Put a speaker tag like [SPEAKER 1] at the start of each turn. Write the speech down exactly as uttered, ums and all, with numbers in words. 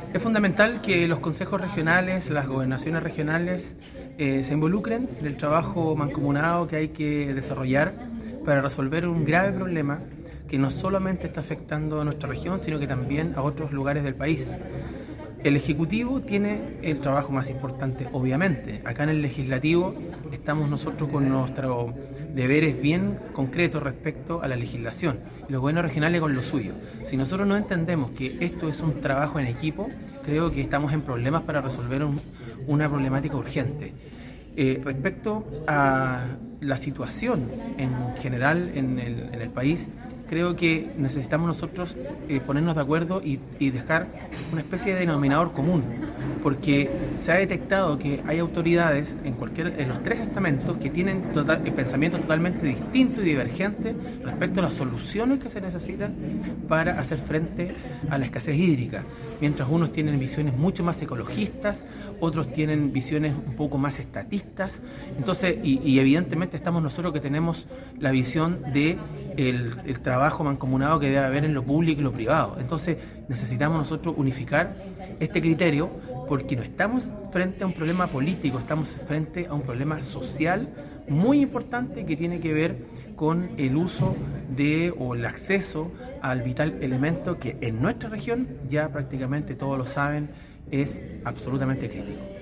[SPEAKER 1] Es fundamental que los consejos regionales, las gobernaciones regionales eh, se involucren en el trabajo mancomunado que hay que desarrollar para resolver un grave problema que no solamente está afectando a nuestra región, sino que también a otros lugares del país. El Ejecutivo tiene el trabajo más importante, obviamente. Acá en el Legislativo estamos nosotros con nuestros deberes bien concretos respecto a la legislación y los gobiernos regionales con lo suyo. Si nosotros no entendemos que esto es un trabajo en equipo, creo que estamos en problemas para resolver un, una problemática urgente. Eh, respecto a la situación en general en el, en el país, creo que necesitamos nosotros eh, ponernos de acuerdo y, y dejar una especie de denominador común, porque se ha detectado que hay autoridades en, cualquier, en los tres estamentos que tienen total, pensamientos totalmente distintos y divergentes respecto a las soluciones que se necesitan para hacer frente a la escasez hídrica. Mientras unos tienen visiones mucho más ecologistas, otros tienen visiones un poco más estatistas. Entonces, y, y evidentemente estamos nosotros que tenemos la visión de el, el trabajo mancomunado que debe haber en lo público y lo privado. Entonces necesitamos nosotros unificar este criterio, porque no estamos frente a un problema político, estamos frente a un problema social muy importante que tiene que ver con el uso de o el acceso al vital elemento que en nuestra región, ya prácticamente todos lo saben, es absolutamente crítico.